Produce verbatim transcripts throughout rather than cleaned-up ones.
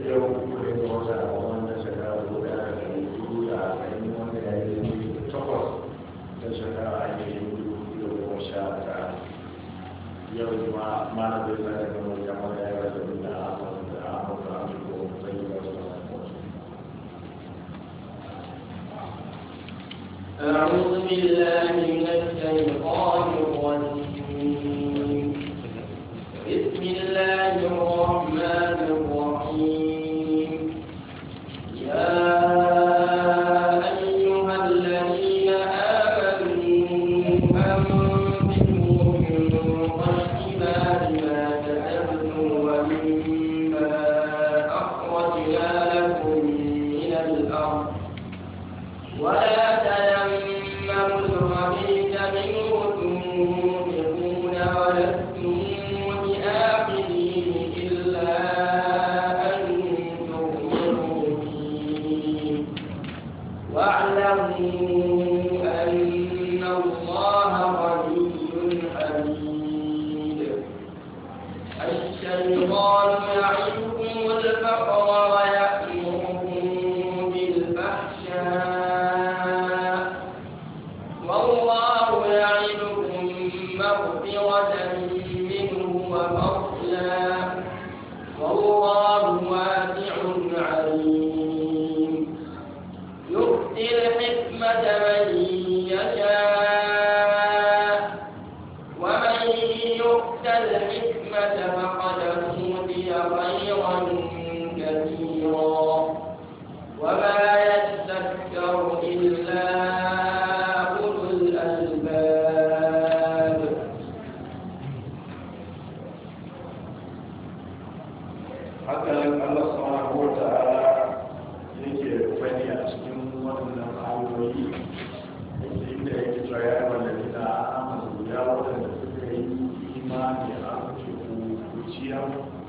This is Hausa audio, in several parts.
yau kuma da wata wanda shekara guda da ɗari biyu da arba'in wanda ya yi takwas da shekara ainihin dubu biyu da goma sha tara. Yau ma mana zai zai gama jama'a da yawa da da amur da amur da amur ko zai yi wasu أعوذ بالله من الشيطان الرجيم. بسم الله الرحمن الرحيم. يا أيها الذين آمنوا أنفقوا من طيبات ما كسبتم ومما أخرجنا لكم من الأرض ولا تيمموا الخبيث منه تنفقون ولستم بآخذيه إلا أن تغمضوا فيه واعلموا أن الله غني حميد. الشيطان يعدكم الفقر ويأمركم بالفحشاء والله يعدكم مغفرة منه وفضلا والله واسع عليم. يؤتي الحكمة من يشاء ومن يؤت الحكمة فقد أوتي خيرا كثيرا وما يذكر إلا أولو الألباب. haka Allah subhanahu wa ta'ala yake fadi a cikin wannan ayoyi inda yake cewa ya wallazina amanu ya wadanda suka yi imani a cikin kuciya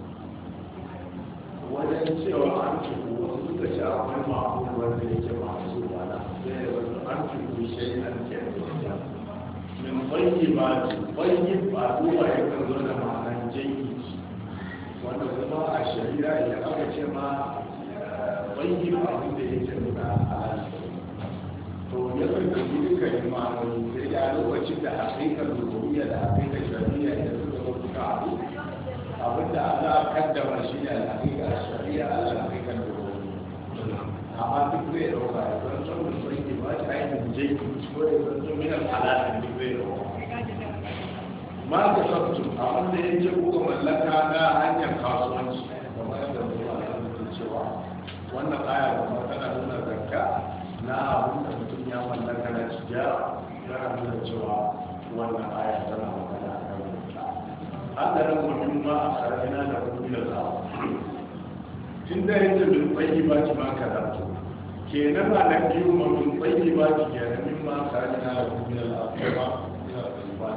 wajen cewa an cikin wasu suka ce akwai ma'amun wanda yake masu wala sai wasu an cikin shayi an ke min bayyi ba bayyi ba duba yakan zo da ma'anan jayi wanda kuma a shari'a idan aka ce ma bayyin abin da yake nuna halal to ya karɓi duka imanoni sai ya lokacin da haƙiƙar rububiyya da haƙiƙar shari'a da suka zo suka haɗu abin da Allah kaddama shi ne haƙiƙar shari'a da haƙiƙar rububiyya amma duk zai ɗauka ya zan son da bayyin ba ta ainihin jai ko ya zan son minan halalin duk zai ɗauka ma ka sabtu abin da yake kuka mallaka na hanyar kasuwanci kamar yadda mutum a yanzu cewa wannan aya kuma tana nuna zakka na abin da mutum ya mallaka na tijara tana nuna cewa wannan aya tana magana a kan zakka haka nan mutum ma a sarrafina da kuma da zawa tun da yake min tsayi ba ki ma ka zarto kenan a nan biyu ma min tsayi ba ki kenan min ma sarrafina da kuma da zawa ba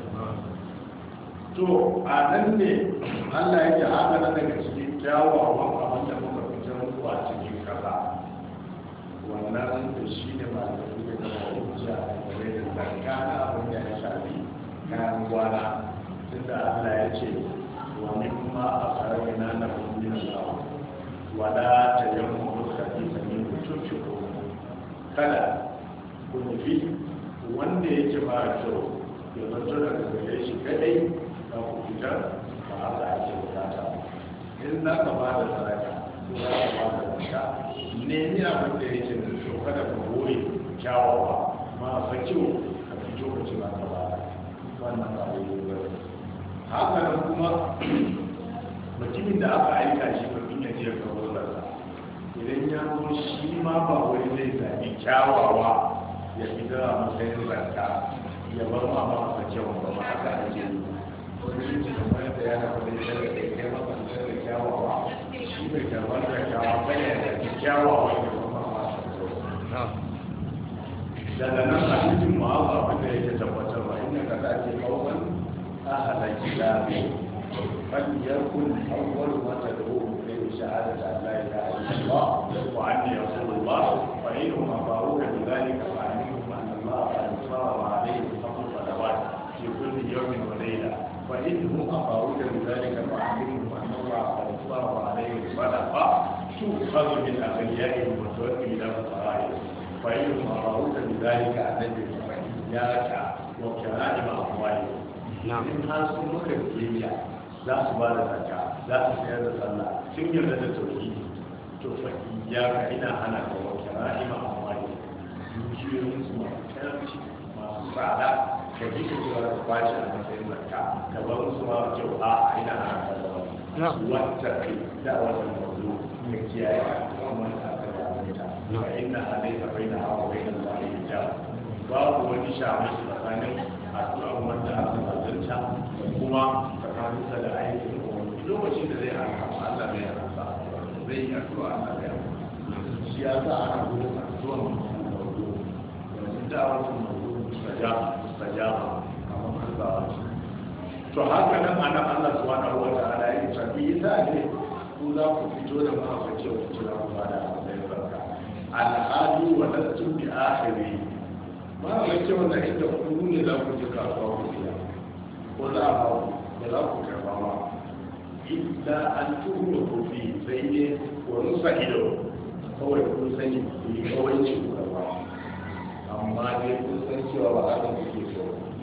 to a nan ne Allah yake haka na daga cikin kyawawan abin da muka fitar muku a cikin kasa wannan da shi ne ba da suke da hujja a gare da zarga na abin da ya shafi kayan gwana tunda Allah ya ce wa mimma akhrajna lakum min al-ardh wala tayammamu al-khabitha minhu tunfiqun kada ku nufi wanda yake ba kyau ya zanto daga gare shi kadai ka ku fitar ba haka ake bukata in za ka ba da sadaka ko za ka ba da zakka nemi abin da yake da kyau kada ka goye kyawawa ma fa kyau ka fito ka ci ba ka ba wannan ba da yi ba haka nan kuma mutumin da aka aika shi domin ya je ka wurarsa idan ya zo shi ma ba wai zai zaɓi kyawawa ya fitar a matsayin zakka ya bar ma ba a kyau ba ma haka ake yi wani shi kamar da ya haɗa da ya da kai maka da kyawawa shi bai karɓar da kyawawa ba ya da kyawawa ya bar ma ba a kyau daga nan a cikin ma'aza wanda yake tabbatarwa inda ka dace kawai أهل الكتاب فليكن أول ما تدعوهم إليه شهادة أن لا إله إلا الله وأني رسول الله فإنهم أطاعوك بذلك فأعلمهم أن الله قد فرض عليهم خمس صلوات في كل يوم وليلة فإنهم أطاعوك بذلك فأعلمهم أن الله قد فرض عليهم صدقة تؤخذ من أغنيائهم وتؤدي إلى فقرائهم فإنهم أراوك بذلك أن إياك وكرائم أموالهم. نعم. إن هذا مكر الدنيا لا سبال زكاة لا سيادة صلاة سن يرد التوحيد فإياك إنا أنا وكرائم أموالهم يجيرون سمع كرامتي ما سعادة كجيك سوى الفاجة مثل زكاة كبرون سمع جوعاء إنا أنا كذلك واتقي دعوة المظلوم مكيايا ومن أكد عليها فإنها ليس بينها وبين الله حجاب babu wani shafi tsakanin addu'ar wanda aka zalunta da kuma tsakaninsa da aikin wani lokacin da zai haka Allah bai haka zai yi addu'a Allah bai haka shi ya sa ana gudun addu'ar mutum da wato domin da'awar mutum sajama kamar karzawa ce to haka nan ana Allah subhanahu wa ta'ala ya tafi yasa ne ku za ku fito da mahaukaci ku kira ku ba da matsayin barka al'adu wa lastum bi akhiri ba a mace wanda inda ku ne za ku ji kasuwa ku biya ko za a ba ku ba za ku karba ba illa an tuhu ku fi sai ne wani sa ido kawai kun sani ku yi kawai ce ku karba amma dai kun san cewa ba a kan kuke so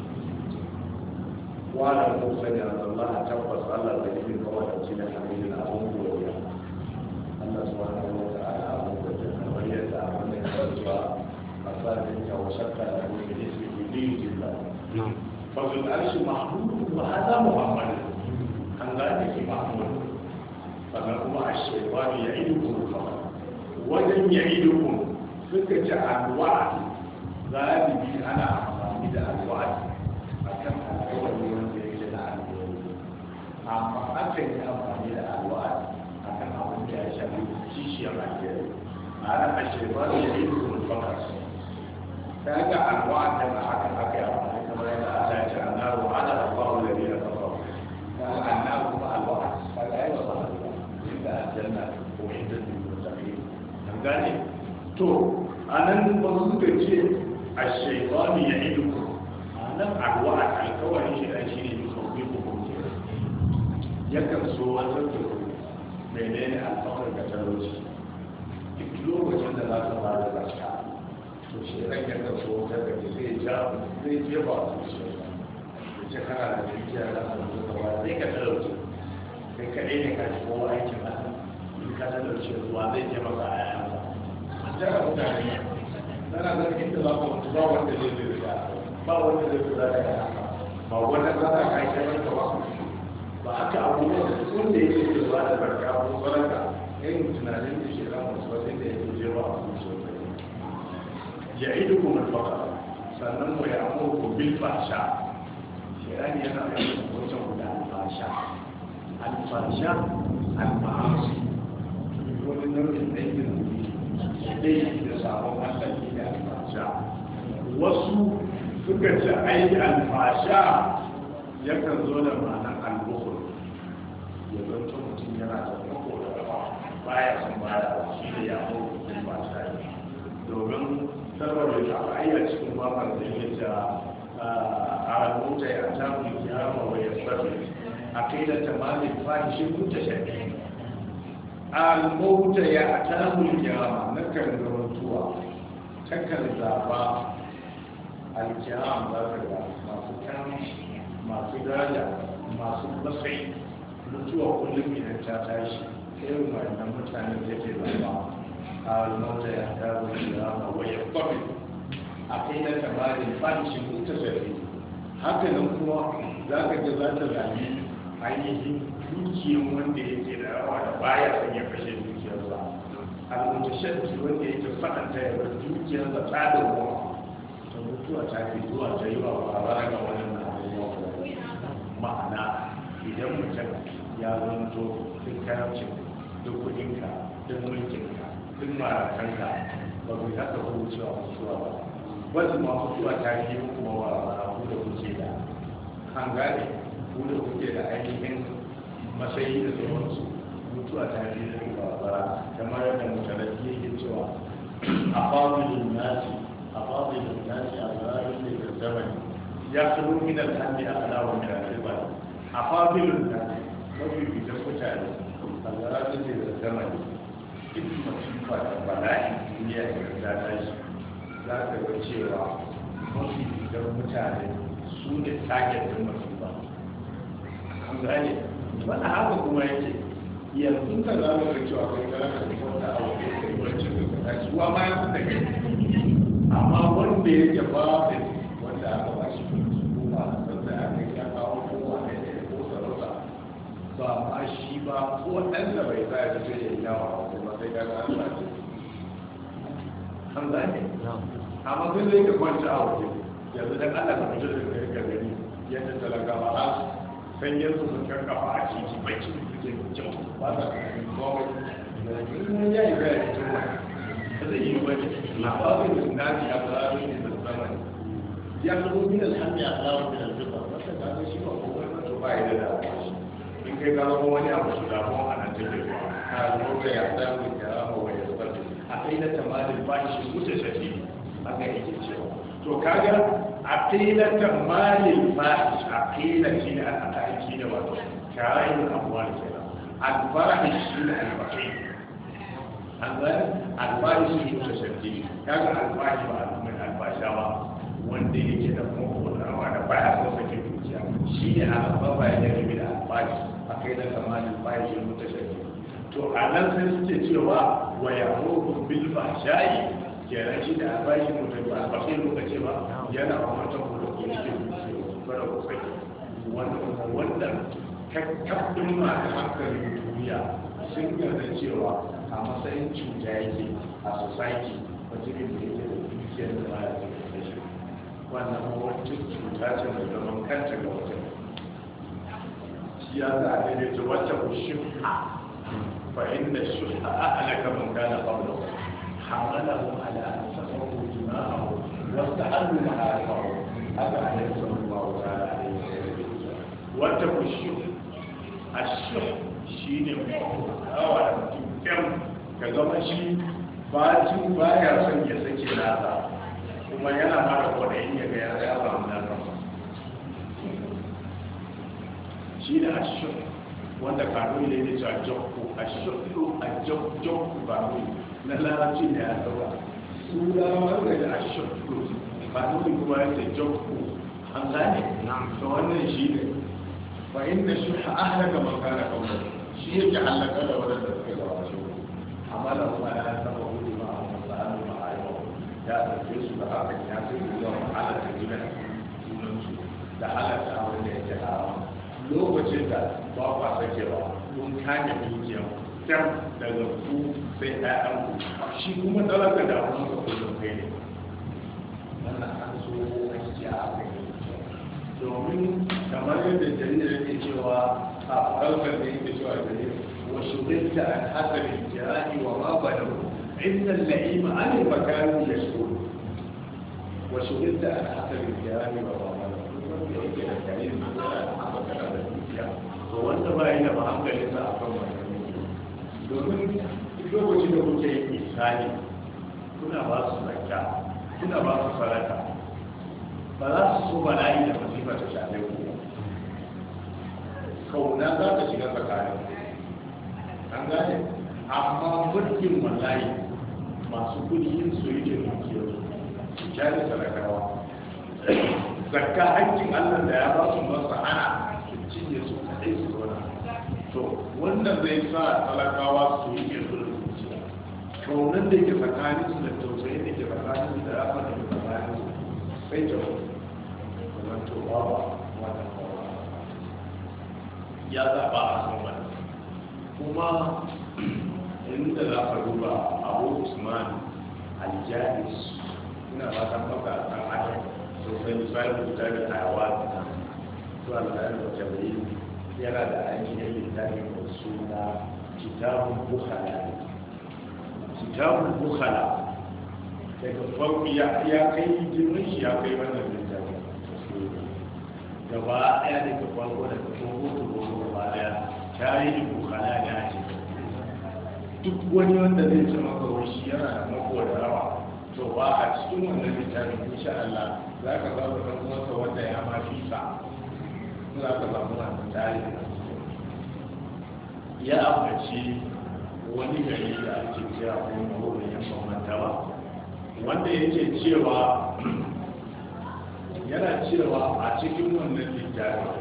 wala kun sani a Allah tabbas Allah da yake kawai da cikin hamidin abun godiya Allah subhanahu wa ta'ala abun godiya kamar yadda abun da ya cewa أصابك وشكى له باسمه ليجب له ففي العرش محمود وهذا محمد عن ذلك محمود فنقوم الشيطان يعيدكم الخبر ولم يعيدكم فكة عن وعد ذلك أنا أعطاني الوعد أكم الأول من يجد عن أما أكم أعطاني الوعد أكم أعطاني أشبه شيشي مكيري أنا الشيطان يعيدكم الفقر kaga alwa'ad da aka aka yi amfani kamar yadda Allah ya ce annaru ala Allahu alladhina kafaru kaga annaru kuma alwa'ad kaga ai ba ba inda aljanna ko inda muttaqin an gane to anan wasu suka ce ash-shaytanu ya'idukum anan alwa'ad alkawari shi dan shine duka ku ku ku yakan so wata ku menene alfaqar da talauci duk lokacin da za ka ba da zakka to shi ran ya ka so ta da zai ja zai je ba su shi da ce kana da dukiya da ka zo ka ba zai ka talauci kai kadai ne ka shigo aikin Allah in ka talauci ruwa zai je maka a yayansa an tara mutane tana da inda za ka mutu ba wanda zai zai da ba wanda zai zai da ya ba wanda za ka kai kai ka ba ba haka abubuwan da sun da yake cewa da barka ko baraka irin tunanin da shi ran wasu wajen da yake je ba su يعيدكم الفقر sannan mu ya amurku bil fasha shirani yana da wajen guda alfasha alfasha alma'asi wani nau'in aikin dai da sabon hankali da alfasha wasu suka ce aiki alfasha yakan zo da ma'anar albukhul ya zanto mutum yana da mako da gaba baya son baya shi ne ya amurku bil fasha domin saboda da aka ayyar cikin makon da ya ce a mota ya tafi kiyama wa ya sabi a kai da tamamin fahishin kuta shaɗi a mota ya tafi kiyama na kan zamantuwa ta kan zaba alkiyama za ka ga masu kamshi masu daraja masu matsayi mutuwa kullum idan ta tashi irin wannan mutanen da ke zaba الموت يحتاج إلى ويقبل عقيدة مال الفانش متسري هكذا هو ذاك جزاة الغني ainihin dukiyar wanda yake da rawa da baya son ya kashe dukiyarsa al-mutashaddi wanda yake fadanta ya bar dukiyarsa ta da ruwa ta mutuwa ta ke zuwa ta yi wa babara ga wannan abubuwa ma'ana idan mutum ya zanto duk karamcin duk kudinka duk mulkinka duk marakanka ba ku haka kuma cewa mutuwa ba wasu ma mutuwa ta yi kuma wa ku da kuke da kan gane ku da kuke da ainihin matsayi da sauransu mutuwa ta yi da ba ba kamar yadda mutalaki yake cewa a fadilin nasi a fadilin nasi a zarin da zamani ya kiro min alhamdi a alawar da riba a fadilin nasi mafi fitar mutane a zarin da zamani duk masifa da bala'in duniya da ta tashi za ka ga cewa mafi idan mutane su ne target din masifa an gane wani haka kuma yake yanzu ka za ka ga cewa kai kana da wanda abu da kai wancan da ka tashi wa ma ya fi da kai amma wanda yake ba da wanda aka ba shi kuma sanda aka yi ya kawo kowa ne da ya kosa rasa ba ma shi ba ko ɗansa bai sa ya fito ya yi yawa kuma sai ka ga an sace an gane amma sun zai ka kwanci a waje yanzu dan Allah ka fito da kai ka gani yadda talakawa a san yanzu sun karkafa a titi bai ci suke kyau ba sa kanin komai in ya yi bayan cikin wani ba zai yi wani labarin da nasi a tsarin ne da zamani ya zama min alhamdi a tsarin da zuba wata ta ga shi ba ko wani to ba ya da damuwa shi in kai ka zama wani abu su damuwa a nan take zuwa ka zo da ya samu ya rama wa ya zuba a kai na tamalin ba shi wuce shafi haka yake cewa to kaga aqilatan malil fahish aqila shi ne aka aiki da wato sharayin amwal kenan al-fahish shi ne al-faqih an ga al-fahish shi ne tashaddi kaga al-fahish ba al-min al-fasha ba wanda yake da kokonawa da baya so sake dukiya shi ne al-baba ya rabi da al-fahish aqilatan malil fahish shi ne tashaddi to anan sai suke cewa wa ya'muru bil fahsha'i kenan shi da albashi mutum ba albashi muka ce ba yana a wata kuma ko yake bara ko sai wannan wannan kakkabin masu hankalin duniya sun yarda cewa a matsayin cuta yake a society mutumin da yake da dukiyar da ba ya cikin da shi wannan wata cuta ce mai zaman kanta ga wata shi ya za a daidaita wata kushin fa inda shi a ahalaka man kana qablahu حملهم على أن سفكوا دماءهم واستحلوا محارمهم هذا عليه صلى الله تعالى عليه وسلم واتقوا الشح الشح شيء أو كم كما شيء باجي بايا سن يسكي ناسا kuma yana mara kwaɗayin ya ga ya ya samu nasa shi da ashir wanda kanuni ne da cewa jokku ashir a jokku ba na larabci da ya zaba su dama da ashir ba nuni kuma ya ce jokku an gane ta wannan shi ne ba inda shi ahlaka makana kawai shi yake halaka da wadanda suka zama shi amma da kuma ya saba hudu ma a masu ma a yau ya ɗauke su da haka ya sai su zama halatta gidan sunansu da halatta abin da yake haram lokacin da ba kwa sakewa kun kame dukiyar can daga ku sai ɗayan ku shi kuma talaka da abin da kullum kai ne wannan an so aiki a kai domin kamar yadda jaridar yake cewa a farkar da yake cewa jaridar wasu rinta an hasarin jirani wa ma ba da inda la'ima an yi makarin ya shi wasu rinta an hasarin jirani wa ma ba da wanda yake da jaridar da yana da makara da dukiya to wanda ba yi da ba hankalinsa a kan wannan domin lokacin da kuke yi misali kuna ba su zakka kuna ba su sadaka ba za su so bala'i da masifa ta shafe ku kauna za ta shiga tsakanin an gane amma mulkin wallahi masu kudi yin su yake dukiyar su jari sadakawa zakka hakkin allah da ya ba su masa ana su cinye su kadai su zona to wannan zai sa talakawa su yi ke zuwa zuciya kaunan da yake tsakanin su da tausayi da ke tsakanin su da rafa da ke tsakanin su sai ta kuma to babu wannan kawo ya zaɓa a san wani kuma inda za ka duba abu usman aljahis ina ba ta faka a kan adam sosai misali da ta ga hayawa zuwa da wata bayi yana da ainihin littafin da suna kitabun bukhala kitabun bukhala daga farko ya kai jirgin shi ya kai wannan littafin gaba ɗaya daga farko da kuma hoto hoto gaba ɗaya tarihin bukhala da ake duk wani wanda zai ce maka shi yana da mako da rawa to ba a cikin wannan littafin insha Allah za ka zaba kan wata wanda ya ma fisa za ka samu wannan tarihi ya ambaci wani gari da ake cewa kuma wurin yan bambantawa wanda yake cewa yana cewa a cikin wannan littafi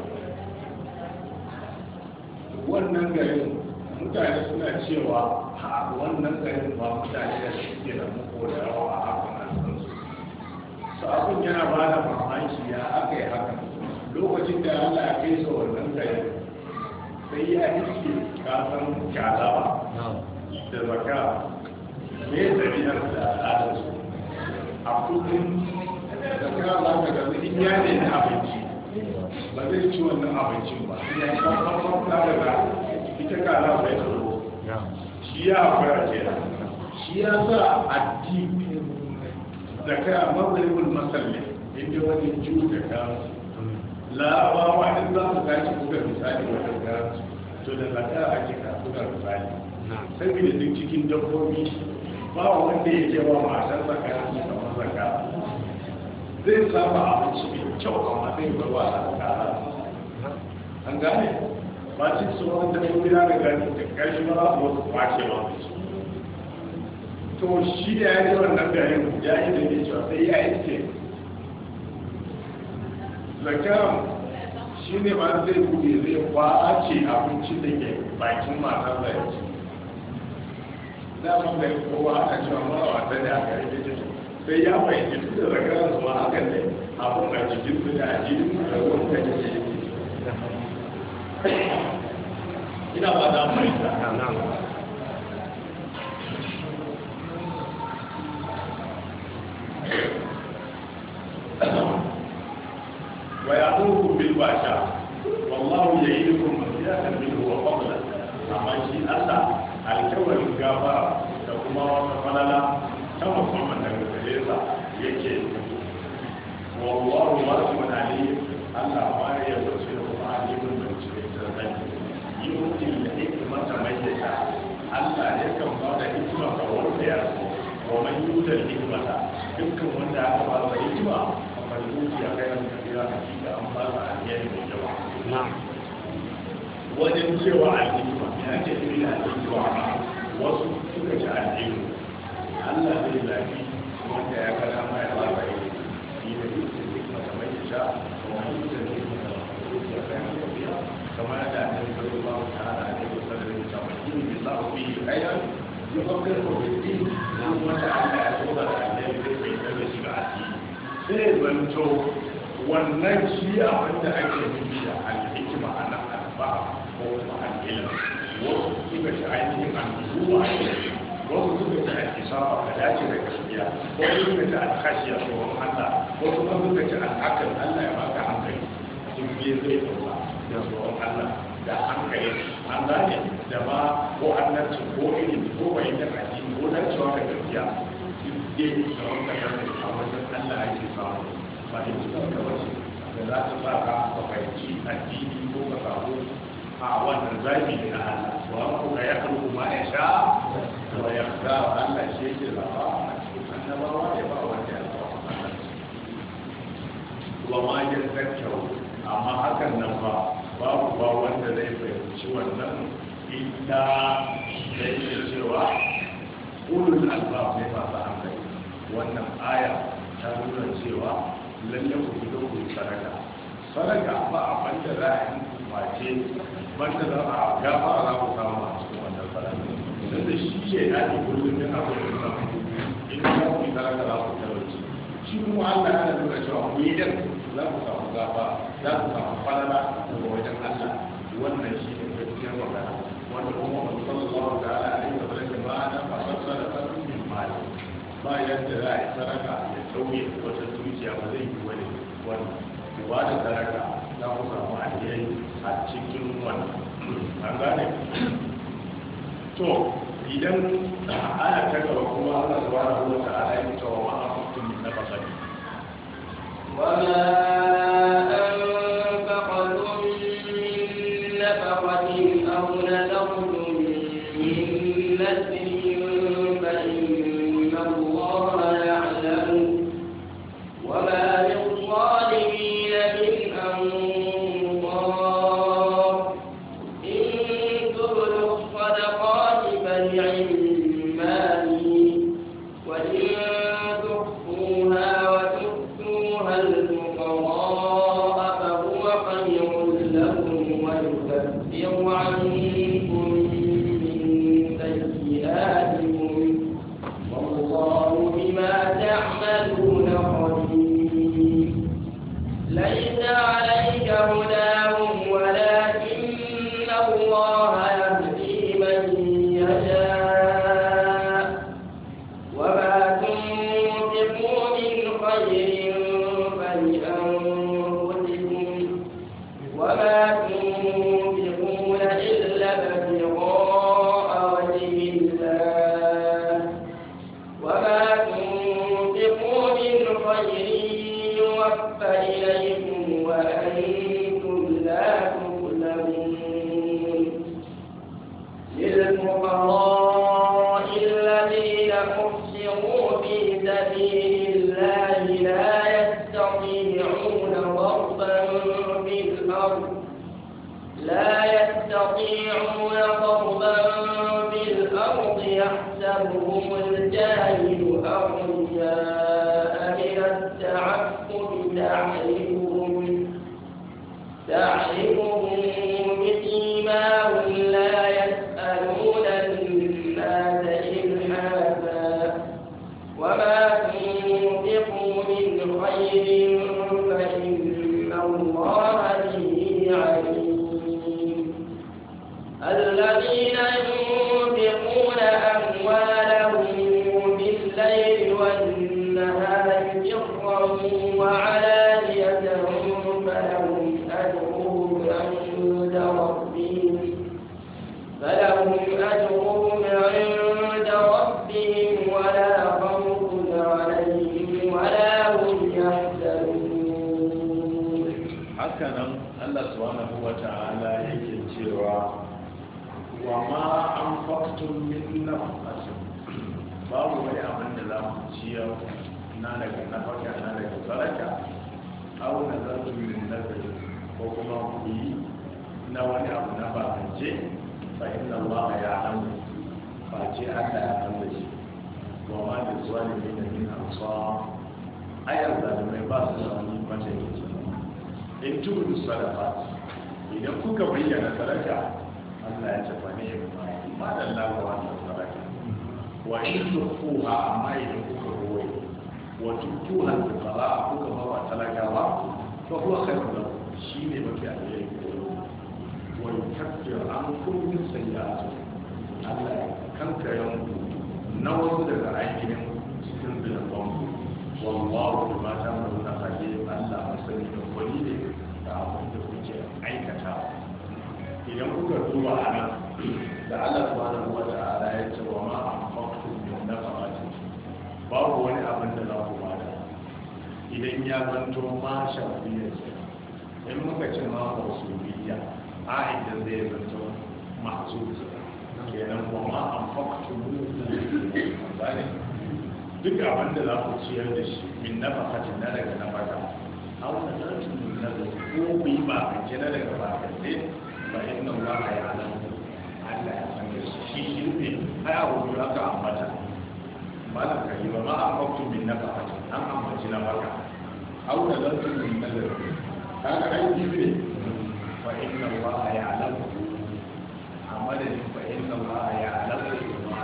wannan garin mutane suna cewa ha wannan garin ba mutane da suke da muku da yawa a hakan nan su abin yana ba da mamaki ya aka yi haka lokacin da Allah ya kai sa wannan garin sai ya iske kasan kyalawa da zaka me ɗabi'ar da al'adarsu a kudin zaka za ka gaza in ya ne na abinci ba zai ci wannan abincin ba ya yi kwamfafon daga ita kala bai tsoro shi ya fara jera shi ya sa addini zaka mazalibul masalli inda wani ju da kansu larabawa in za su tashi buga misali wajen garansu to da zaka ake kasuwar misali saboda duk cikin dabbobi ba wanda ya kewa matar zaka su kamar zaka zai saba abinci mai kyau amma zai barwa da zaka an gane ba ci su wani dabbobi na da gani da ƙarshe ba za su wasu kwace ba su to shi da ya yi wannan garin ya yi da ne cewa sai ya iske zakaran shi ne ba zai buɗe zai kwace abincin da ke bakin matar da ya ci daman da kowa ana cewa mara wata da aka yi ce sai ya fahimci duk da zakaran zuwa hakan ne abin a jikin su da ajiyar da wanda ya ce ina ba da fahimta ويأمركم بالفحشاء والله يعيدكم مغفرة منه وفضلا أما شيء الله الكون الغفار كما وصفنا كما قلنا نقول yake wallahu wasi'un alim Allah ma ya yarda da alimin da cikin sarki yuti da hikma ta mai da Allah ya kan ba da hikima ga wanda ya so wa man yuta hikmata dukkan wanda aka ba da hikima malmuti a kayan kabira hakika an ba da alheri mai yawa wajen cewa alhikma ya ce iri alhikma wasu suka ci alhikma Allah zai zafi wanda ya kada ma ya ba da ilimi shi da yusuf hikma ta mai sha kuma yusuf hikma ta mai a kayan kabira kamar da ne bari ba mu ta hada ne kusa da rinta mai ilimi billahu fi khairan yufakkir ko bi kuma da Allah ya so da alheri zai bai da shiga addini sai zanto wannan shi abinda ake nufi da alhikima a nan alba ko kuma al'ilam wasu suka ci ainihin al'uwa wasu suka ci al'isaba ka dace da gaskiya wasu suka ci al'ashiya tsohon Allah wasu kuma suka ci al'akal Allah ya baka hankali sun biye zai dauka da tsohon Allah da hankali an gane da ma ko annabci ko ilimi ko bayyana addini ko dacewa da gaskiya dai da wanda ya ne a wajen Allah ake samu ba da cikin kawace da za ta sa ka ka fahimci addini ko ka samu a wannan zafi na Allah wa ko ka ya kalku ma ya sha wa ya ga Allah shi yake zaba a cikin annabawa ya ba wanda ya zaba Allah wa ma ya zakkau amma hakan nan ba babu ba wanda zai fahimci wannan illa da yake cewa ulul albab ne ba sa hankali wannan aya ta nuna cewa lalle ku fito ku sadaka sadaka ba a banda za a yi kwace banda za a gafa za ku samu a cikin wannan sadaka don da shi ke daɗi kullum din abu da samu in za ku yi sadaka za ku talauci shi kuma Allah yana nuna cewa ku yi dan za ku samu gafa za ku samu falala daga wajen Allah wannan shi ne gaskiyar magana wanda kuma wani sallallahu ta'ala alaihi wa sallam ba na fasar sadaka min mali ba yadda za a yi sadaka ya sauye wata zuciya ba zai yi wani wani ba da sadaka za ku samu alheri a cikin wani an gane to idan ana ta gaba kuma Allah subhanahu wa ta'ala ya ce wa ma akuntum min nafaqati wa ma anfaqtum min nafaqatin aw nadaqtum min nadrin fa inna Allaha ya'lamu wa ma للظالمين من أنصار إن تبدوا الصدقات فهي أحصروا في سبيل الله لا يستطيعون ضربا في الأرض لا يستطيعون ضربا في الأرض يحسبهم الجاهل أغنياء من التعفف تعرفهم تعرفهم بسيماهم لا يسألون الناس إلحافا وما تنفقوا من خير فإن الله به عليم الذين ينفقون أموالهم بالليل والنهار سرا وعلانية فلهم أجرهم عند ربهم فلهم أجرهم عند ربهم ولا خوف عليهم ولا هم يحزنون. هكذا الله سبحانه وتعالى يكتب وما أنفقتم من نفقة babu wani abin da za mu ciyar na daga nafaka na daga saraka au na zartu min nazari ko kuma ku yi na wani abu na bakance fa inna Allah ya alamu ba ce Allah ya san da shi wa ma da zalimin min ansar ayar zalimai ba su da wani mataimaki in tubu sadaqat idan kuka bayyana sadaka Allah ya ce fa ne ma da Allah wa wannan sadaka wa in tukuha amma idan kuka ruwai wa tukuha al-fuqara kuka ba wa talakawa fa huwa khairun lakum shine mafi alheri wa yukaffiru ankum min sayyi'atikum Allah ya kankare muku na wasu daga ainihin cikin zunuban ku wallahu bima ta'maluna khabir Allah masani da kwani ne da abin da kuke aikata idan kuka duba anan da Allah subhanahu wa ta'ala ya ce wa ma anfaqtum min nafaqatin babu wani abin da za ku bada idan ya zanto ma shafiya ce in muka ce ma mausuliyya a idan zai zanto mahsus kenan wa ma anfaqtum min nafaqatin duk abin da za ku ciyar da shi min nafaqatin na daga nafaka aw nazarin min nazar ko ku yi ba kace na daga ba kace fa inna Allah ya'lamu Allah ya san da shi shi ne ai abu da aka ambata ba da kai ba ma anfaqtum min nafaqatin an ambaci nafaka aw nazarin min nazar kaga ai ne fa inna Allah ya'lamu amma da fa inna Allah ya'lamu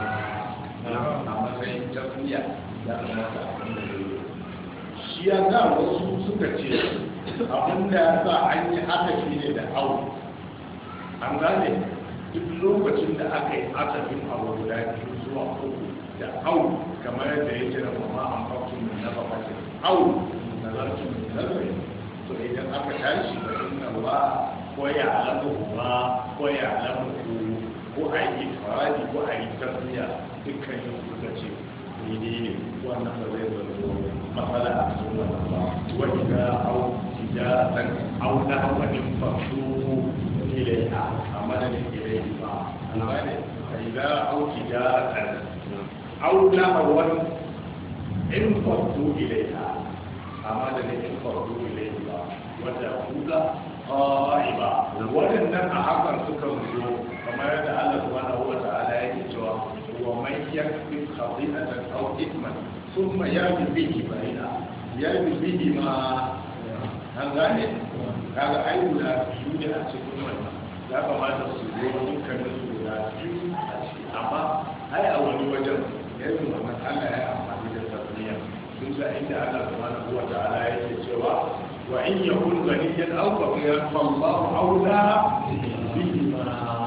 a matsayin tafiya ya kamata abin da zai shi ya ga wasu suka ce abin da ya sa an yi haka shi ne da au an gane duk lokacin da aka yi asafin abu guda biyu zuwa uku da au kamar yadda ya ce da kuma an faktun min na babata au na zartun min nazari to idan aka tashi da inna ba ko ya alamu ba ko ya alamu ko a yi faradi ko a yi tafiya dukkan yin suka ce daidai ne wannan ba zai zo matsala a cikin wannan ba wani ga au tijaratan au na hawanin fasu ilaiha a madadin ilaihi ba amma ne kai ga au tijaratan au na hawanin in fasu ilaiha a madadin in fasu ilaihi ba wadda kuka ƙa'iba waɗannan a hakan suka zo kamar yadda Allah subhanahu wa ta'ala yake cewa ومن يكسب خطيئة أو إثما ثم يرمي به بريئا يرمي به ما هذا هذا أي لا يوجد أشياء ما لا كما تصير ممكن تصير أما هاي أول وجه يرمي من الله يا أمامي التسمية ثم إن الله سبحانه وتعالى يتشوى وإن يكون غنيا أو فقيرا فالله أولى بهما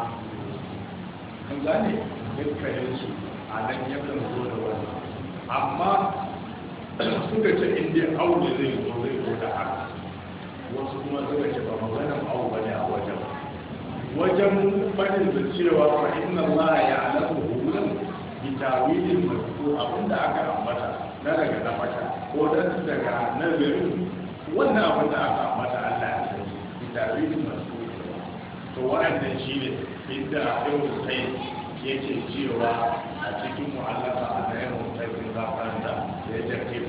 هذا dukkaninsu a nan yakan zo da wani amma suka ce inda aure zai zo zai zo da haka wasu kuma suka ce ba maganan aure ba ne a wajen wajen fadin da cewa fa inna Allah ya alamu hulan bi tawilin mazkur abinda aka ambata na daga nafaka ko dan daga nazarin wannan abin da aka ambata Allah ya sani bi tawilin mazkur to wannan shine inda yau sai yake cewa a cikin mu'allaka a na yau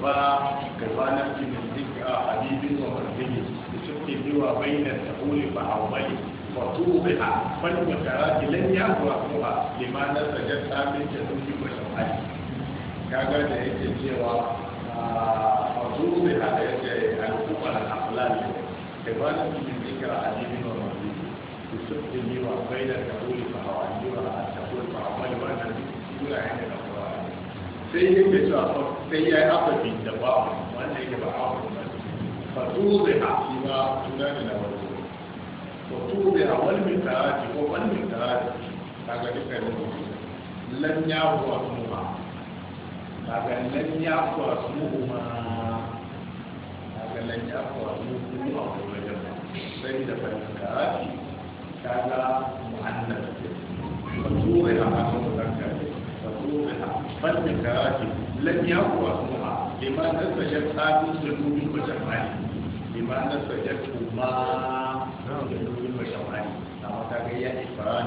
kaifa kaifa nafsi min dhikra habibin wa marzihi tushki biwa bayna tahuli fa awwali wa tubiha fal makarati lan yaqwa lima nasajat min jadudi wa shamali kaga da yake cewa wa tubiha da yake al-qur'an al-aqlal kaifa nafsi min dhikra habibin wa marzihi tushki biwa bayna tahuli fa awwali wa tahuli fa awwali wa sura yana da sai yake cewa sai ya yi ababi da ba wanda yake ba a wani ba tu zai haƙi ba tuna da na wani ba tu zai a wani mai taraji ko wani mai taraji ta ga duka da wani lan ya kuwa su ma ta ga lan ya kuwa su ma ta ga lan ya kuwa su ma a wani wajen sai da fahimta taraji ta ga mu'annan ba tu zai a hannun mutane بل بالكراهه لن يقوى اسمها لما نسجت هذه الجنوب والشمال لما نسجت ما الجنوب والشمال لما تغيى إفران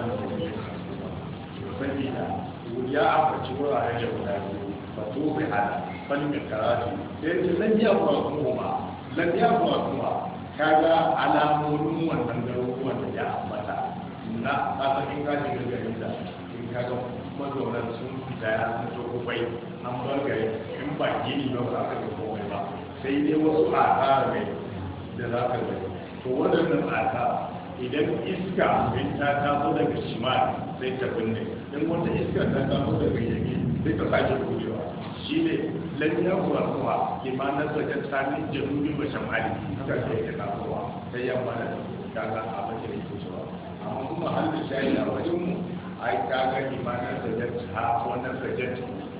فبدا ويا فتشورا رجع فتوب على بل بالكراهه لن يقوى اسمها لن يقوى اسمها kaga alamomin wannan garuruwan da ya ambata na asalin gaji gargarin da in kaga mazaunan sun fita ya sun to kubai an bar gari in ba gini ba za ka ga komai ba sai dai wasu aka ne da za ka gani to waɗannan aka idan iska in ta taso daga shimal sai ta binne in wata iska ta taso daga yaki sai ta sake budewa shi ne lafiya kuwa kuwa kimanin sajar samun janubi ba shamali haka sai ta tasowa sai yamma da kaga abin da yake cewa amma kuma halin shayi a wajenmu ai kaga imanin sajjat ha wannan sajjat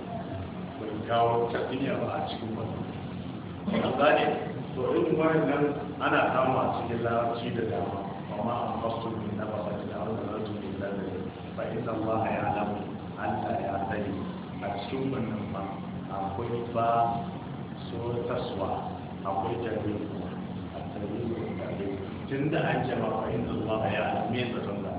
bai kawo tafiya ba a cikin wannan an gane to irin wannan ana samu a cikin larabci da dama amma an fasu min na ba da Allah da su da ba inna Allah ya alamu Allah ya sani a cikin wannan ba akwai ba so taswa akwai jami'u a tarihi tunda an jama fa inna Allah ya alamu me zaton da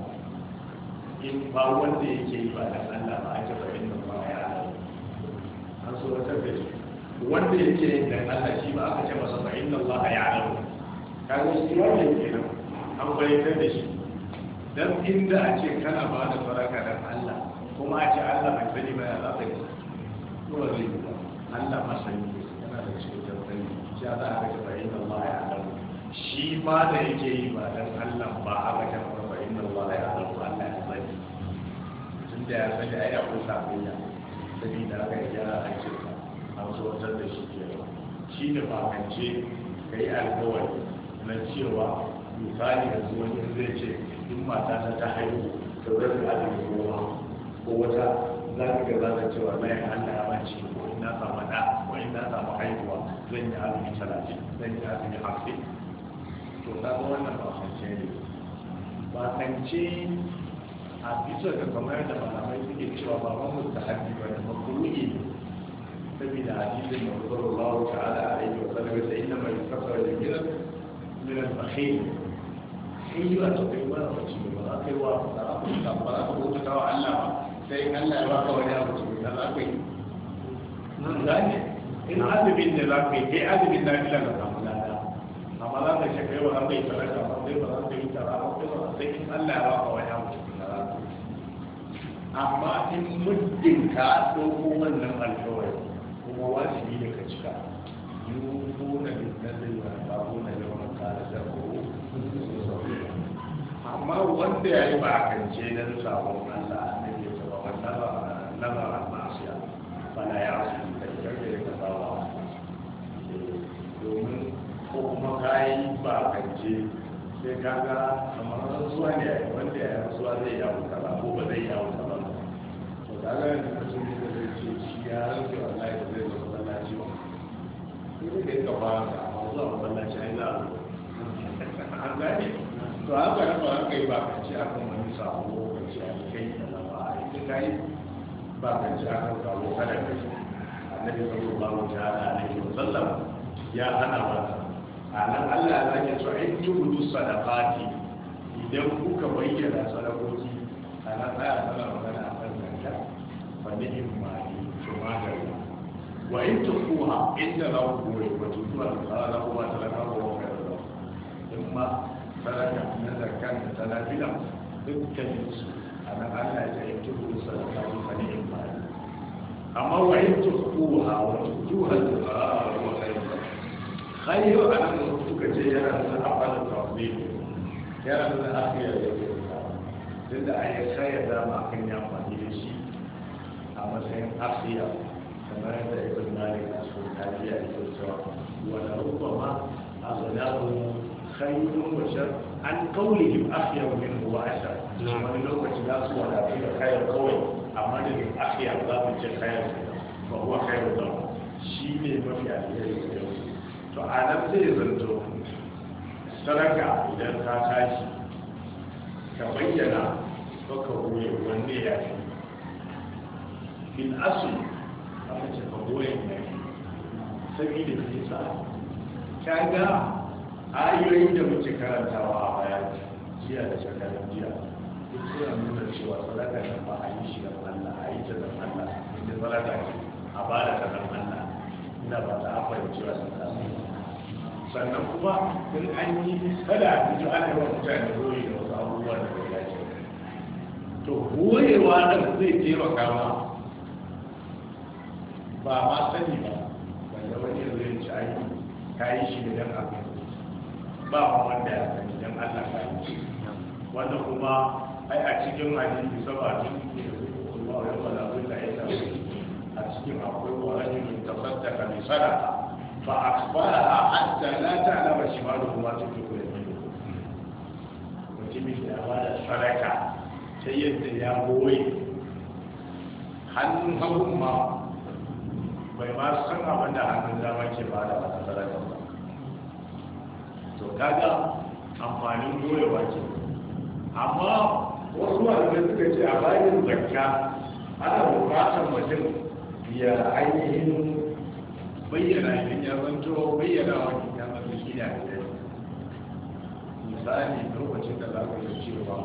in ba wanda yake yi ba da Allah ba ake ba inda ba ya alamu an so wata da shi wanda yake yi da Allah shi ba aka ce masa ba inda Allah ya alamu kaga shi wanda yake nan an bayyana da shi dan inda a ce kana ba da faraka dan Allah kuma a ce Allah bai sani ba ya zaka yi ko zai ba Allah masani yana da shi da sani shi za aka ce ba inda Allah ya alamu shi ma da yake yi ba dan Allah ba aka ce ba inda Allah ya alamu Allah ya sani da ya sani a yi akwai sabiya sabi da aka yi gyara a cikin a wasu watar da shi ke shi da bakance ka yi alkawari na cewa misali da zuwa yin zai ce in mata ta ta haihu da rasu azumi goma ko wata za ka ga za ta cewa na yin allah ya mace ko ina samu da ko ina samu haihuwa zan yi azumi talatin zan yi azumi hamsin to ta ga wannan bakance ne bakance a bisa ga kamar da malamai suke cewa ba ma musta haddi ba da makruhi ne saboda hadisin da sallallahu ta'ala alaihi wa sallam sai inna ma yusafara da gidan min al-bakhil in yi wa to kai ba ba ci ba za kai wa ba za ku ta ba za ku bauta wa Allah ba sai Allah ya baka wani abu ci da za ka yi nan gane in azubin da za ka yi kai azubin da kila ka samu lada amma za ka ce kai ba za ka yi sadaka ba sai ba za ka yi tara ba sai in Allah ya baka wani abu ci amma in muddin ka ɗauko wannan alkawari kuma wajibi ne ka cika yuko na littattun da babu na yawan kare da kowo amma wanda ya yi ba a kance don sabon Allah na ke saba wanda ba nazarar masiya bana ya su da karfe da kasawa domin ko kuma kayi ba a kance sai kaga kamar rasuwa ne wanda ya rasuwa zai yawo kaza ko ba zai yawo kaza kaga da mutum da zai ce shi ya rantsa wallahi da zai zo masallaci ba sai dai ka fara da amma zuwa masallaci ai za a an gane to haka na ba haka yi ba ka ci akan wani sabo ka ci a kai da na ba a ita kai ba ka ci akan sabo kada ka ci annabi sallallahu alaihi wa sallam ya hana mata a nan Allah ya zage cewa in tubudu sadaqati idan kuka bayyana sadakoki a nan aya tana magana a kan zakka fa ni'im mali to magana wa in tukuha inda za ku goyi wa tutuwa da tsara na kuma talaka ko wa kai da in ma sadaka na zakan da talafila dukkanin su a nan Allah ya yi tuku sadaka ko fani in ba amma wa in tukuha wa tutuwa da tsara ko kai da khayru an suka ce yana da afal tawfiq yana da afiya da yake tunda ayi khayr da ma kan ya fadi da shi a matsayin afiya kamar da ibn malik a cikin tafiya da cewa wala rubbama azlahu khayrun wa shar an qawlihim afiya min huwa ashar wani lokaci za su wada da khayr kawai amma da afiya za su ce khayr ba huwa khayr da shi ne mafi alheri da yau to a nan zai zanto sadaka idan ka tashi ka bayyana ko ka goye wanne ya fi bil asl aka ce ka goye ne saboda ke sa ka ga ayoyin da muke karantawa a baya jiya da shekarun jiya duk suna nuna cewa sadaka nan ba a yi shi da Allah a yi ta da Allah inda sadaka ce a ba da ta da Allah ina ba ta afar cewa sun kasu sannan kuma in an yi kada a fito ana yawan mutane goyi da wasu abubuwa da bai dace to goyewa nan zai taimaka ma ba ma sani ba wanda wani zai ci aiki ka yi shi da dan abin ba ma wanda ya sani dan Allah ka yi wanda kuma ai a cikin hadisi sabatin da Allah ya fara da ya a cikin akwai wani ne tafaddaka bi sadaqa فأخبرها حتى لا تعلم شماله ما تنفق يمينه mutumin da ba da sadaka ta yadda ya goyi hannun hagun ma bai ma san abin da hannun dama ke ba da wata sadaka ba to kaga amfanin goyewa ke amma wasu malamai suka ce a bayan zakka ana bukatar mutum ya ainihin bayyana idan ya zanto bayyana wani ya zanto shi da ya misali lokacin da za ka yi cewa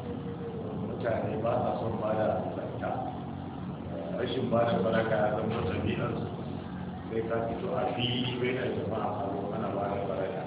mutane ba sa son ba da zakka rashin ba da sadaka ya zama tabi'arsu sai ka fito a fili bai da jama'a a zo ana ba da sadaka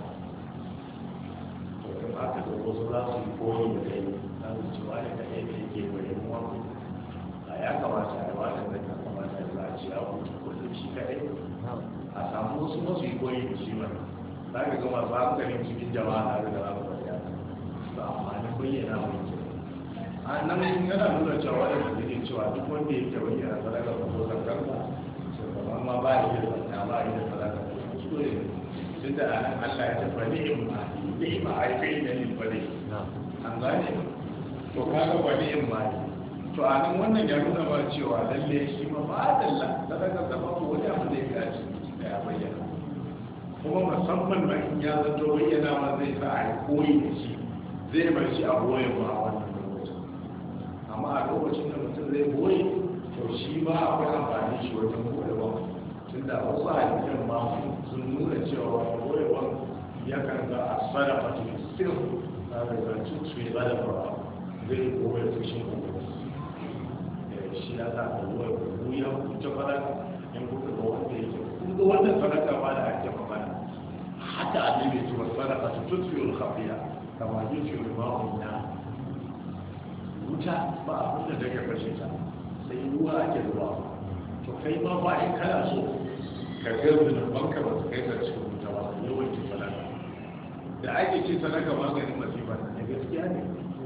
to in aka da wasu za su yi koyi da kai za su ci wani da ɗaya da yake bayan wani a ya kamata a yi wani da ya kamata ya za a ci a hutu ko da shi kaɗai a samu wasu masu yi koyi da shi mana za ka ga masu hankalin cikin jama'a na da za su bayyana ba amfanin bayyana mai ke a nan yana nuna cewa da suke cewa duk wanda yake bayyana sadaka ba ko zakar ba shugaban ma ba yi da zakka ba yi da sadaka ko kuskure tun da anan Allah ya tafi ni'im ma ni'im ma ai kai ne lil bari an gane to kaga ba ni'im ma to anan wannan ya nuna ba cewa lalle shi ma ba dalla sadaka da ba ko wani abu da ya ci da ya bayyana kuma musamman ma in ya zato bayyana ma zai sa a yi koyi da shi zai bar shi a goye ba a wannan lokacin amma a lokacin da mutum zai goye to shi ba akwai amfani shi wajen goyewa tun da wasu halittar ma sun nuna cewa wani goyewa ya kan ga a sarrafa cikin sirri na da zancin su yi ba da fara zai goye fushin gobe shi ya sa da goye gobe ya kuce fara in kuka ga wanda yake kun ga wannan sadaka ba da ake magana hata annabi ya ce wa sadaka ta tutfiyul khafiya kama yutfiyul ma'un na wuta ba abin da daga kashe ta sai ruwa ake ruwa to kai ma ba in kana so ka ga zunuban ka ba su kai ka cikin wuta ba su yawanci sadaka da ake ce sadaka maganin masifa ne gaskiya ne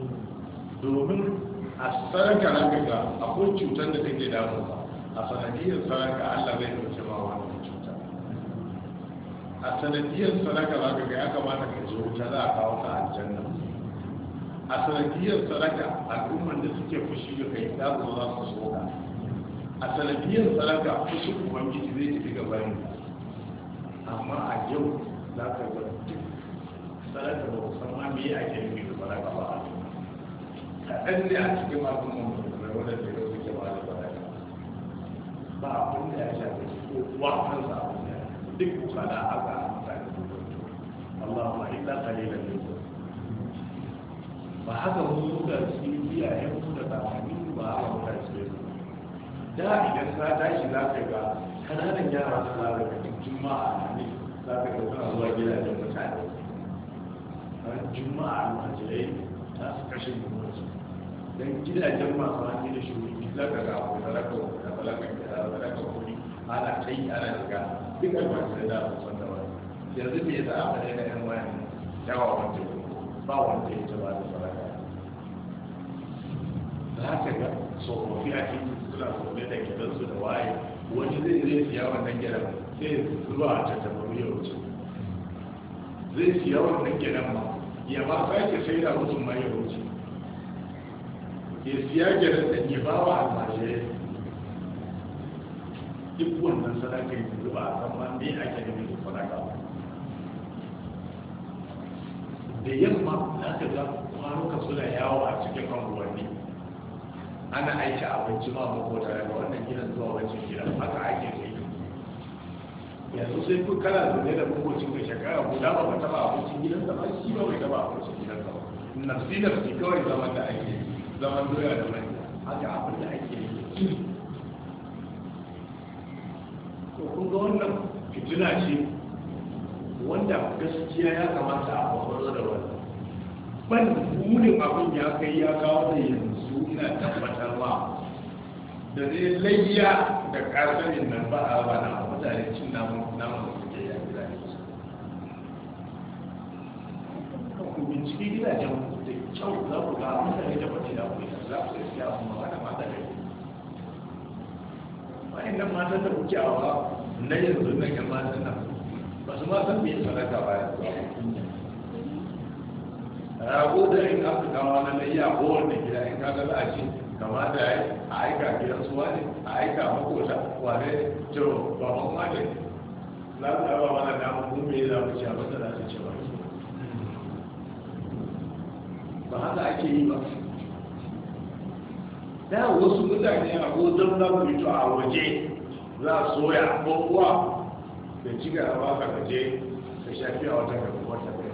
domin a sadaka na ga akwai cutar da take damu ba a sanadiyar sadaka Allah zai dauke ma wannan cuta a sanadiyar sadaka za ka ga ya kamata ka je wuta za a kawo ka aljanna a sanadiyar sadaka al'umman da suke fushi da kai za su za su soka a sanadiyar sadaka fushi ubangiji zai tafi gaban amma a yau za ka ga duk sadaka ba musamman me ake nufi da sadaka ba a kaɗan ne a cikin al'umman da wadanda ya suke ba da sadaka ba abin da ya shafi ko kuwa kansa abin da duk bukala aka amfani da mutum Allah ma illa kalilan ne ba haka wasu da su iyayen su da kamanni ba haka muka ce da idan ka tashi za ka ga kananan yara suna daga juma'a ne za ka ga suna zuwa gidajen mutane ran juma'a almajirai za su kashe yunwarsu don gidajen masu hannu da shuguri za ka ga abu da raka da balaka da raka kuri ana kai ana shiga duk almajirai da su san da wani yanzu me za a daina yan wayan yawa wanda ba wanda ya taba da saraka za ka ga tsofaffi a cikin suna zaune da gidansu da waye wani zai zai siya wannan gidan sai zuwa a tattabaru ya wuce zai siya wannan gidan ma ya ba sake sai da mutum ma ya wuce ya siya gidan da ya ba wa almajirai duk wannan sadaka yi zuba a kan ma ne ake nufi da sadaka da yamma za ka ga kwanuka suna yawo a cikin anguwanni ana aiki abinci ma makota daga wannan gidan zuwa wancan gidan haka ake kai yanzu sai ku kana zaune da makocin ka shekara guda ba ka taba abincin gidan sa ba shi ba bai taba abincin gidan sa ba nafsi nafsi kawai zaman da ake zaman doya da mai haka abin da ake yi to kun ga wannan fitina ce wanda gaskiya ya kamata a kwakwaro da wannan ban burin abin ya kai ya kawo da yanzu ina tabbatar ma da zai layya da kasarin nan ba a bana mutane cin namun namun da suke ya gida ne ku binciki gidajen da kyau za ku ga mutane da bace da ku za ku sai ya kuma wata mata da ku bayan nan matan da kuke awa na yanzu na yan matan nan ba su ma san me sadaka ba ya rago da in aka kawo na layya ko wanda gida in kaga za a ce kamata ya yi a aika gidan suwa ne a aika makota wane to ba man wane za su yaba mana damar mun me za mu ci abin da za su ce ba ba haka ake yi ba da wasu mutane a godon za mu fito a waje za a soya ko kuwa da ci ga ba ka gaje ka shafi a wata gaba wata gaba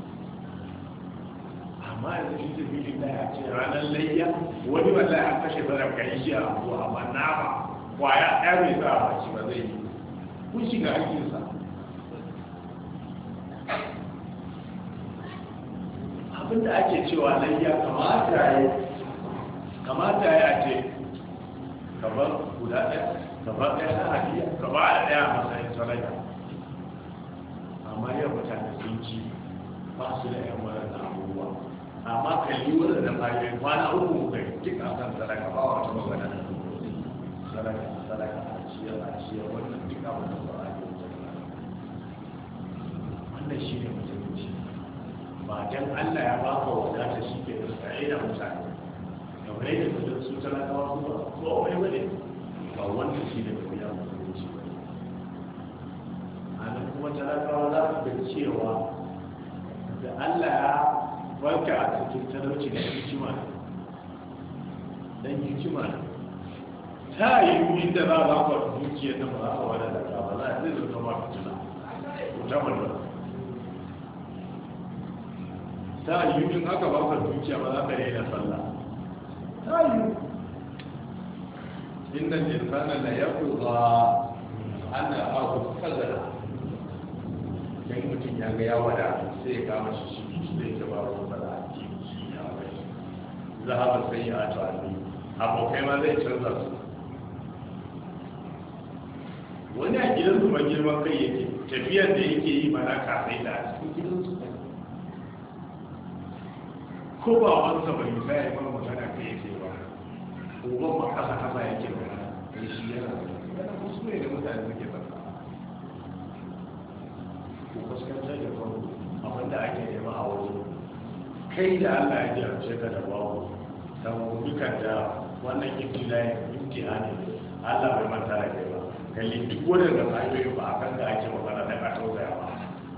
amma yanzu shi tafi da ya ce ranar layya wani wanda ya kashe zarar kan shi a abu amma nama kwaya ɗaya mai sa a baci ba zai yi kun shiga hakinsa abinda ake cewa layya kamata ya kamata ya ce kamar guda ɗaya kamar ɗaya na hadiya kamar da ɗaya a matsayin sarari amma yau mutane sun ci ba su da yan waɗanda abubuwa amma kalli waɗannan bayan kwana uku kai duk a kan sadaka ba wata magana da sadaka sadaka a ciyar a ciyar wannan duk a wannan ba a yi wannan shi ne musulunci ba dan Allah ya ba ka wadata shi ke da tsaye da mutane kamar yadda su su talakawa su ba ko wai bane ba wannan shi ne tafiya musulunci ba a nan kuma talakawa za su ga cewa da Allah ya barka a cikin talauci da hikima dan hikima ta yi inda za a ba dukiyar da ba za a wada da ta ba za a zai zama ba fitina ta malba ta yi in aka ba ka dukiya ba za ka daina sallah ta yi inda insana la yaqza ana abu kazara dan mutum ya ga ya wada sai ya kama shi shi zai ta ba ruwan da ake shi ya bai zahaba sai ya ta ali abokai ma zai canza su wani a gidan su ma girman kai yake tafiyar da yake yi mana kasai da a cikin gidan su ko ba wansa bai sai ya kuma magana kai yake ba uban ma kasa kasa yake magana kai shi yana yana kuskure da mutane suke tsaka ko fuskantar da kwanu abinda ake nema a wajen kai da Allah ya jarabce ka da babu don dukan da wannan ibtilayin imtihani Allah bai manta da kai ba kalli duk wadanda ayoyi ba a kan da ake magana da ka tausaya ba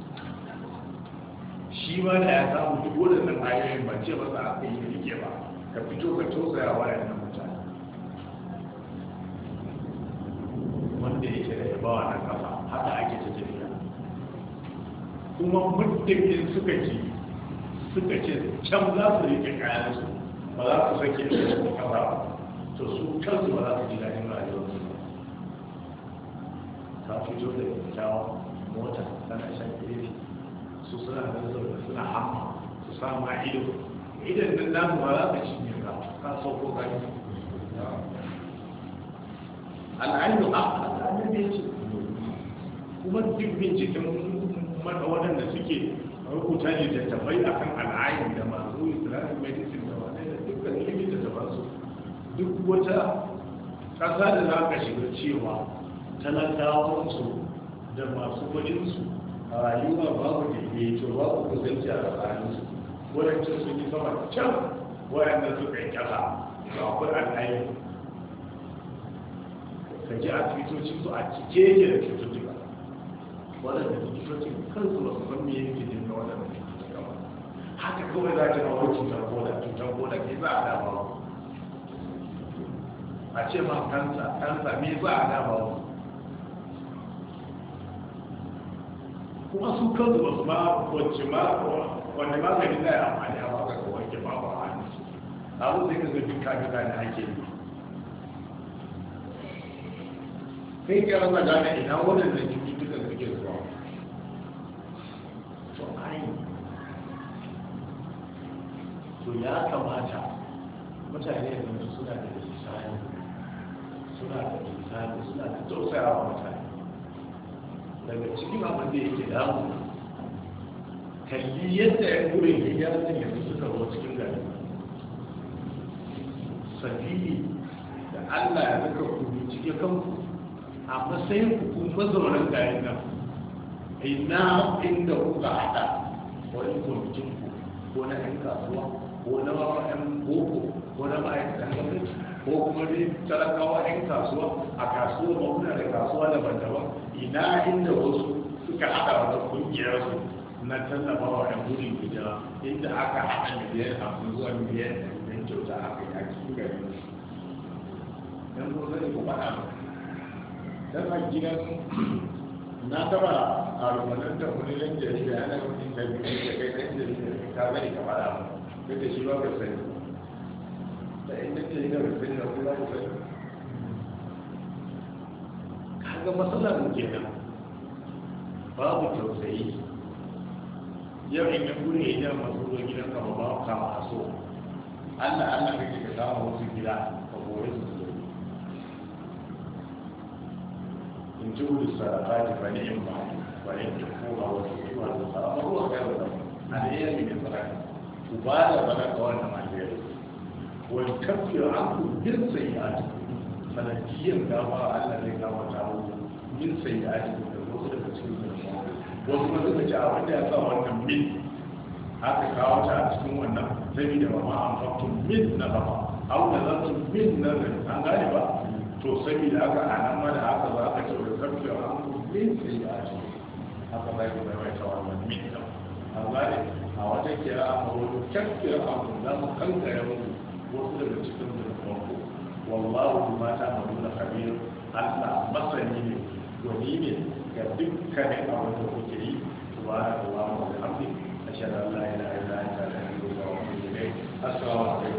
shi ma da ya samu duk wadannan ayoyin ba ce ba za a kai yi rike ba ka fito ka tausaya wa yannan mutane wanda yake da yabawa na kafa haka ake ta tafiya kuma muddin suka ce suka ce can za su rike kayansu ba za su sake da kafa to su kansu ba za su ji daɗin rayuwarsu ka fito da kyakkyawan mota tana shan iri su suna da zaune suna hamma su sa ma ido idan nan namu ba za ka cinye ka ka sauko gani al'ainu a al'ainu ne ce kuma duk binciken waɗanda suke rubuta ne da tafai a kan al'ayin da masu islamic medicine da wane da dukkan ilimin da tabansu duk wata ƙasa da za ka shiga cewa talakawansu da masu kudinsu a rayuwa babu daidaito babu kusanci a tsakaninsu wadancan sun yi sama can wadanda suka yi ƙasa da akwai al'ayin ka ji asibitocinsu a cike yake da cututtuka waɗanda likitocin kansu ba su san me yake jin na waɗanda cututtuka ba haka kawai za ta kawo cutar koda cutar koda ke za a dama a ce ma kansa kansa me za a dama kuma su kansu ba su ma wacce ma wanda magani na ya amfani a baka ka wanke ba ba hannu abu sai ka ga duk kaga gane ake yi kai ka rasa gane ina waɗanda cututtukan suke zuwa to ai to ya kamata mutane yanzu suna da lisani suna da lisani suna da tausayawa mutane daga cikin abin da yake damu kalli yadda ya gure hijirar da yanzu suka zo cikin gari sabili da Allah ya zaka ku cike kanku a matsayin hukun mazaunan garin nan ina inda kuka haɗa wani kwamitin ku ko na ɗan kasuwa ko na ɗan boko ko na ma'aikatan gwamnati ko kuma dai talakawa ɗan kasuwa a kasuwa ba kuna da kasuwa daban-daban ina inda wasu suka haɗa wata ƙungiyar su na tallafa wa ɗan gudun hijira inda aka haɗa miliyan hamsin zuwa miliyan ɗari kyauta aka yi a cikin gari dan ko zai ku faɗa ba dan a gidan na taba a rubunan da wani ɗan jarida yana wani interview da kai ɗan jarida ka zai ka faɗa ba duk da shi ba ka sani da in ɗan jarida bai sani da kuma ba sani kaga matsalar mu kenan babu tausayi yau in ya gure idan masu zo gidan ka ba ka ma so Allah Allah kake ka samu wasu gida ka gore su su in ji wuri sarrafa ba ne in ba ba ne in koma wasu zuwa da sarrafa ruwa kai da zama a da yayi ne sarrafa ku ba da bana ga wannan alheri wani kafin an ku bin sayyati sanadiyyar gama Allah zai kama ta min sayyati da wasu daga cikin zuwa wasu ma suka ce a wanda ya sa wannan min aka kawo ta a cikin wannan saboda ba ma an faktun min na gaba au da za su min na zai an gane ba to saboda aka a nan ma da aka za ka ce da karfe an min sai ya ce haka za ki mai ta wannan min ɗin an gane a wata kira a wani kyakkyar abu za mu kankare mu wasu daga cikin zunubanku wallahu ma ta mamu na kabir Allah masani ne gwani ne ga dukkanin abin da kuke yi subhanallahi wa bihamdihi ashhadu an la ilaha illa anta astaghfiruka wa atubu ilayk assalamu alaikum